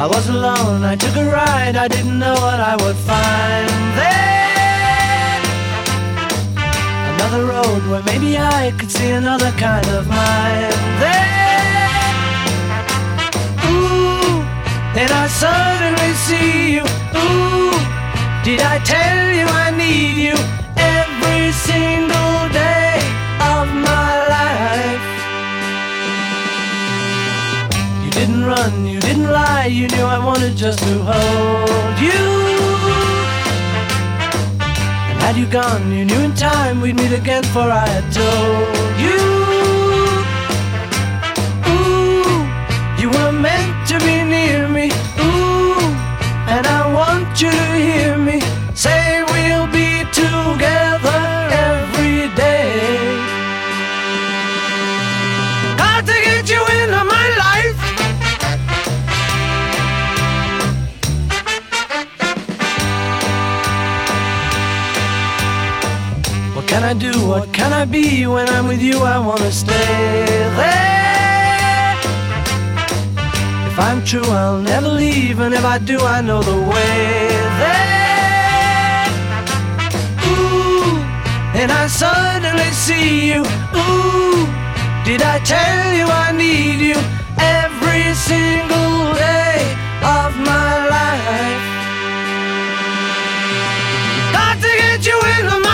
I was alone, I took a ride, I didn't know what I would find there. Another road where maybe I could see another kind of mind there. Ooh, then I suddenly see you. Ooh, did I tell you I need you every single day of my life? You didn't run, you didn't lie, you knew I wanted just to hold you. And had you gone, you knew in time we'd meet again, for I had told you. Ooh, you were meant to be near me. Ooh, and I want you to hear me say we'll be together every day. Got to get you into my life. What can I do? What can I be? When I'm with you I wanna stay there. If I'm true I'll never leave, and if I do I know the way there. Ooh, and I suddenly see you. Ooh, did I tell you I need you every single day of my life? Got to get you into my